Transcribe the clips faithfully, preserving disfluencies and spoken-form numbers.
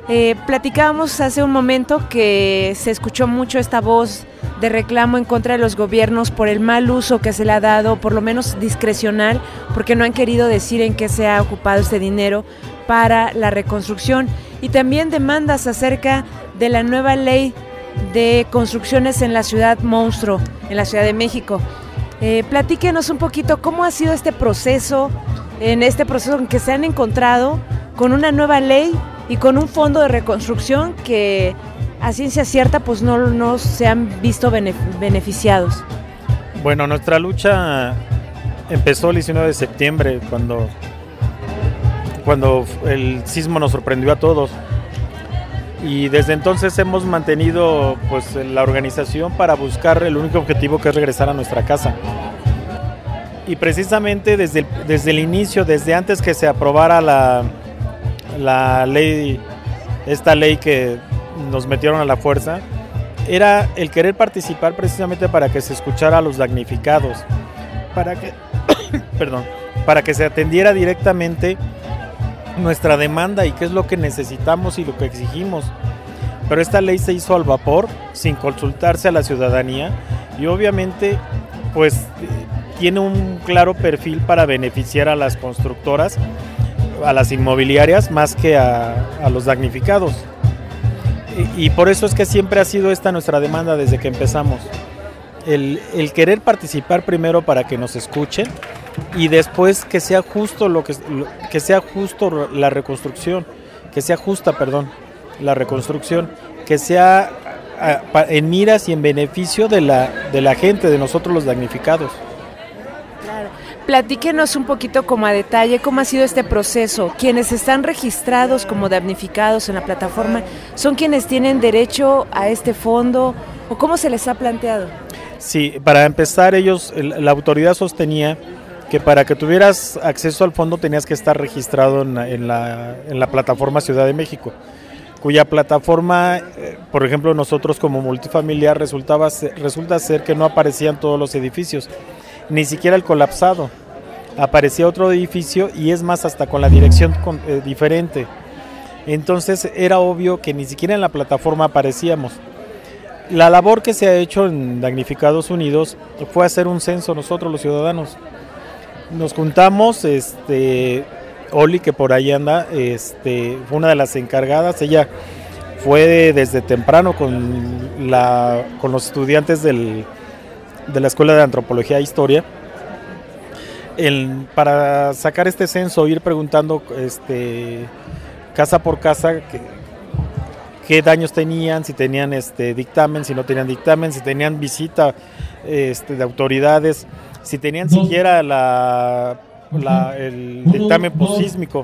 Eh, platicábamos hace un momento que se escuchó mucho esta voz de reclamo en contra de los gobiernos por el mal uso que se le ha dado, por lo menos discrecional, porque no han querido decir en qué se ha ocupado este dinero para la reconstrucción, y también demandas acerca de la nueva ley de construcciones en la ciudad monstruo, en la Ciudad de México. Eh, platíquenos un poquito cómo ha sido este proceso, en este proceso en que se han encontrado con una nueva ley y con un fondo de reconstrucción que a ciencia cierta pues no, no se han visto benef- beneficiados. Bueno, nuestra lucha empezó el diecinueve de septiembre, cuando, cuando el sismo nos sorprendió a todos. Y desde entonces hemos mantenido pues la organización para buscar el único objetivo, que es regresar a nuestra casa. Y precisamente desde el, desde el inicio, desde antes que se aprobara la, la ley, esta ley que nos metieron a la fuerza, era el querer participar precisamente para que se escuchara a los damnificados, para que, perdón, para que se atendiera directamente nuestra demanda y qué es lo que necesitamos y lo que exigimos. Pero esta ley se hizo al vapor, sin consultarse a la ciudadanía, y obviamente pues tiene un claro perfil para beneficiar a las constructoras, a las inmobiliarias, más que a, a los damnificados. Y, y por eso es que siempre ha sido esta nuestra demanda desde que empezamos. El, el querer participar primero para que nos escuchen, y después que sea justo lo que, que sea justo la reconstrucción, que sea justa, perdón, la reconstrucción, que sea a, a, en miras y en beneficio de la, de la gente, de nosotros los damnificados. Claro. Platíquenos un poquito como a detalle cómo ha sido este proceso. Quienes están registrados como damnificados en la plataforma, ¿son quienes tienen derecho a este fondo o cómo se les ha planteado? Sí, para empezar, ellos, la autoridad sostenía que para que tuvieras acceso al fondo tenías que estar registrado en la, en la, en la plataforma Ciudad de México, cuya plataforma, eh, por ejemplo, nosotros como multifamiliar resultaba ser, resulta ser que no aparecían todos los edificios, ni siquiera el colapsado, aparecía otro edificio, y es más, hasta con la dirección con, eh, diferente. Entonces era obvio que ni siquiera en la plataforma aparecíamos. La labor que se ha hecho en Damnificados Unidos fue hacer un censo nosotros los ciudadanos. Nos juntamos, este, Oli, que por ahí anda, este, fue una de las encargadas. Ella fue desde temprano con, la, con los estudiantes del, de la Escuela de Antropología e Historia, el, para sacar este censo, ir preguntando este, casa por casa que, qué daños tenían, si tenían este, dictamen, si no tenían dictamen, si tenían visita este, de autoridades, si tenían siquiera la, la, el dictamen posísmico.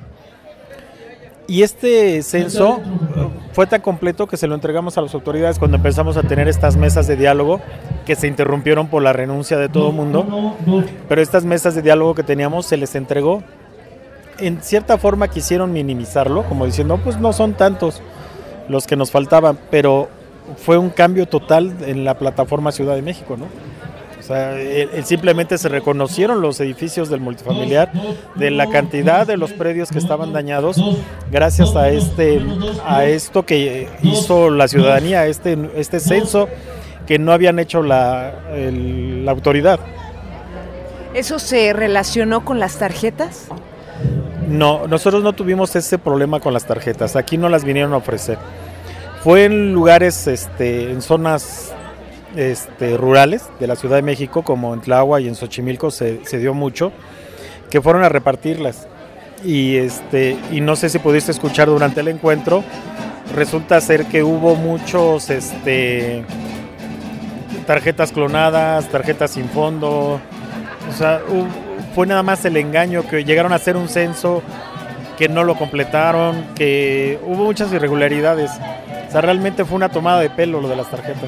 Y este censo fue tan completo que se lo entregamos a las autoridades cuando empezamos a tener estas mesas de diálogo, que se interrumpieron por la renuncia de todo el mundo, pero estas mesas de diálogo que teníamos se les entregó. En cierta forma quisieron minimizarlo, como diciendo, pues no son tantos los que nos faltaban, pero fue un cambio total en la plataforma Ciudad de México, ¿no? O sea, el, el simplemente se reconocieron los edificios del multifamiliar, de la cantidad de los predios que estaban dañados, gracias a este, a esto que hizo la ciudadanía, este, este censo que no habían hecho la, el, la autoridad. ¿Eso se relacionó con las tarjetas? No, nosotros no tuvimos ese problema con las tarjetas, aquí no las vinieron a ofrecer. Fue en lugares, este, en zonas este, rurales de la Ciudad de México, como en Tláhuac y en Xochimilco se, se dio mucho, que fueron a repartirlas. Y, este, y no sé si pudiste escuchar durante el encuentro, resulta ser que hubo muchos este, tarjetas clonadas, tarjetas sin fondo, o sea, hubo, fue nada más el engaño, que llegaron a hacer un censo, que no lo completaron, que hubo muchas irregularidades. O sea, realmente fue una tomada de pelo lo de las tarjetas.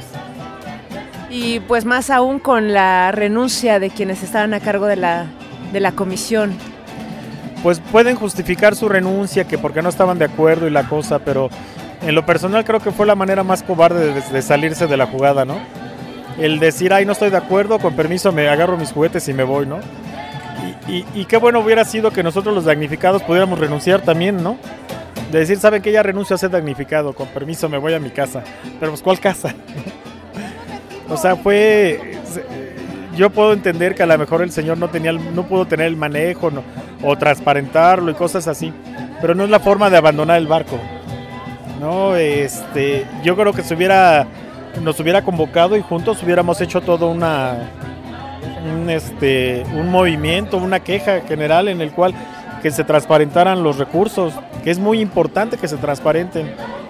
Y pues más aún con la renuncia de quienes estaban a cargo de la, de la comisión. Pues pueden justificar su renuncia, que porque no estaban de acuerdo y la cosa, pero en lo personal creo que fue la manera más cobarde de, de salirse de la jugada, ¿no? El decir, ay, no estoy de acuerdo, con permiso me agarro mis juguetes y me voy, ¿no? Y, y, y qué bueno hubiera sido que nosotros los damnificados pudiéramos renunciar también, ¿no? de decir, ¿saben qué? Ya renuncio a ser damnificado, con permiso me voy a mi casa. Pero pues, ¿cuál casa? O sea, fue... Yo puedo entender que a lo mejor el señor no tenía, no pudo tener el manejo, no, o transparentarlo y cosas así, pero no es la forma de abandonar el barco. No, este, yo creo que se hubiera, nos hubiera convocado y juntos hubiéramos hecho todo una, un, este, un movimiento, una queja general en el cual que se transparentaran los recursos, que es muy importante que se transparenten.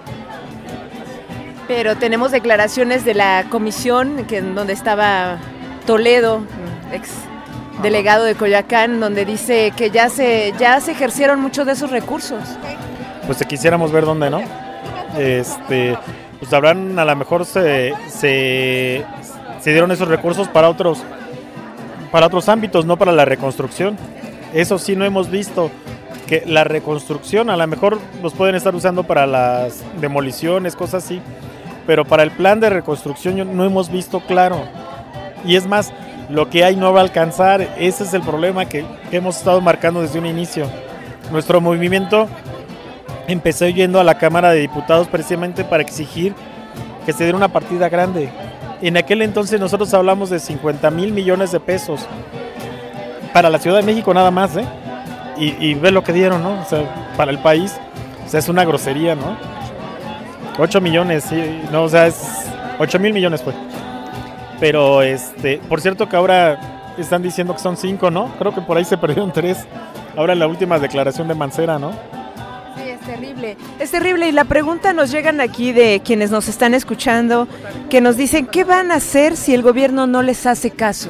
Pero tenemos declaraciones de la comisión, que en donde estaba Toledo, ex delegado de Coyoacán, donde dice que ya se ya se ejercieron muchos de esos recursos. Pues si quisiéramos ver dónde, ¿no? Este, pues habrán, a lo mejor se, se, se dieron esos recursos para otros, para otros ámbitos, no para la reconstrucción. Eso sí no hemos visto, que la reconstrucción a lo mejor los pueden estar usando para las demoliciones, cosas así, pero para el plan de reconstrucción no hemos visto claro. Y es más, lo que hay no va a alcanzar. Ese es el problema que, que hemos estado marcando desde un inicio. Nuestro movimiento empezó yendo a la Cámara de Diputados precisamente para exigir que se diera una partida grande. En aquel entonces nosotros hablamos de cincuenta mil millones de pesos para la Ciudad de México nada más, ¿eh? Y, y ve lo que dieron, ¿no? O sea, para el país, o sea, es una grosería, ¿no? ocho millones, sí, no, o sea, es ocho mil millones fue. Pero, este, por cierto que ahora están diciendo que son cinco, ¿no? Creo que por ahí se perdieron tres. Ahora en la última declaración de Mancera, ¿no? Sí, es terrible. Es terrible. Y la pregunta nos llegan aquí de quienes nos están escuchando, que nos dicen, ¿qué van a hacer si el gobierno no les hace caso?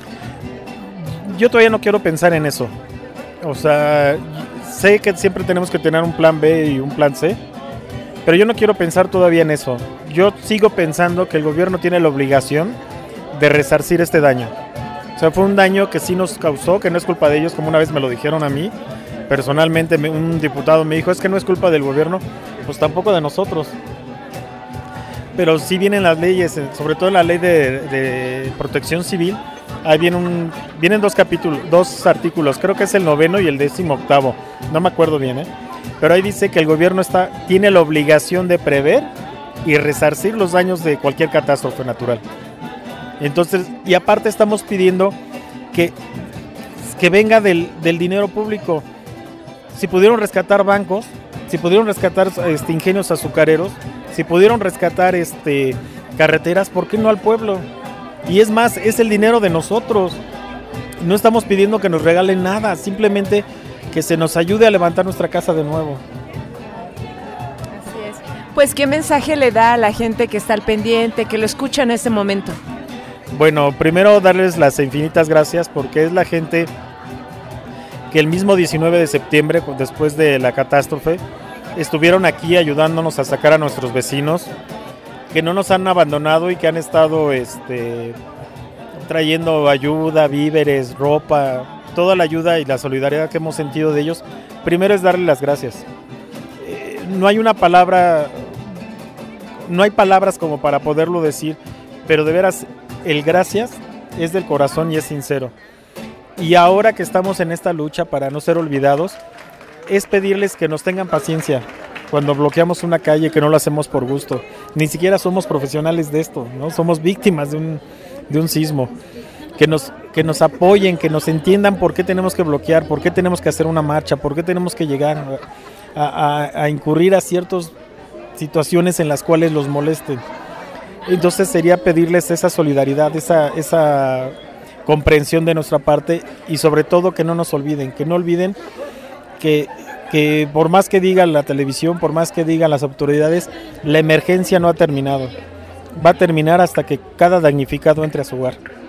Yo todavía no quiero pensar en eso. O sea, sé que siempre tenemos que tener un plan B y un plan C, pero yo no quiero pensar todavía en eso. Yo sigo pensando que el gobierno tiene la obligación de resarcir este daño. O sea, fue un daño que sí nos causó, que no es culpa de ellos, como una vez me lo dijeron a mí. Personalmente un diputado me dijo, es que no es culpa del gobierno, pues tampoco de nosotros. Pero sí vienen las leyes, sobre todo la ley de, de protección civil. Ahí viene un, vienen dos capítulos, dos artículos, creo que es el noveno y el décimo octavo, no me acuerdo bien, ¿eh? Pero ahí dice que el gobierno está, tiene la obligación de prever y resarcir los daños de cualquier catástrofe natural. Entonces, y aparte estamos pidiendo que, que venga del, del dinero público. Si pudieron rescatar bancos, si pudieron rescatar este, ingenios azucareros, si pudieron rescatar este, carreteras, ¿por qué no al pueblo? Y es más, es el dinero de nosotros. No estamos pidiendo que nos regalen nada, simplemente que se nos ayude a levantar nuestra casa de nuevo. Así es. Pues, ¿qué mensaje le da a la gente que está al pendiente, que lo escucha en este momento? Bueno, primero darles las infinitas gracias porque es la gente que el mismo diecinueve de septiembre, después de la catástrofe, estuvieron aquí ayudándonos a sacar a nuestros vecinos, que no nos han abandonado y que han estado este, trayendo ayuda, víveres, ropa, toda la ayuda y la solidaridad que hemos sentido de ellos. Primero es darles las gracias. Eh, no hay una palabra, no hay palabras como para poderlo decir, pero de veras el gracias es del corazón y es sincero. Y ahora que estamos en esta lucha para no ser olvidados, es pedirles que nos tengan paciencia cuando bloqueamos una calle, que no lo hacemos por gusto. Ni siquiera somos profesionales de esto, ¿no? Somos víctimas de un, de un sismo. Que nos, que nos apoyen, que nos entiendan por qué tenemos que bloquear, por qué tenemos que hacer una marcha, por qué tenemos que llegar a, a, a incurrir a ciertas situaciones en las cuales los molesten. Entonces sería pedirles esa solidaridad, esa, esa comprensión de nuestra parte y sobre todo que no nos olviden, que no olviden que, que por más que diga la televisión, por más que digan las autoridades, la emergencia no ha terminado. Va a terminar hasta que cada damnificado entre a su hogar.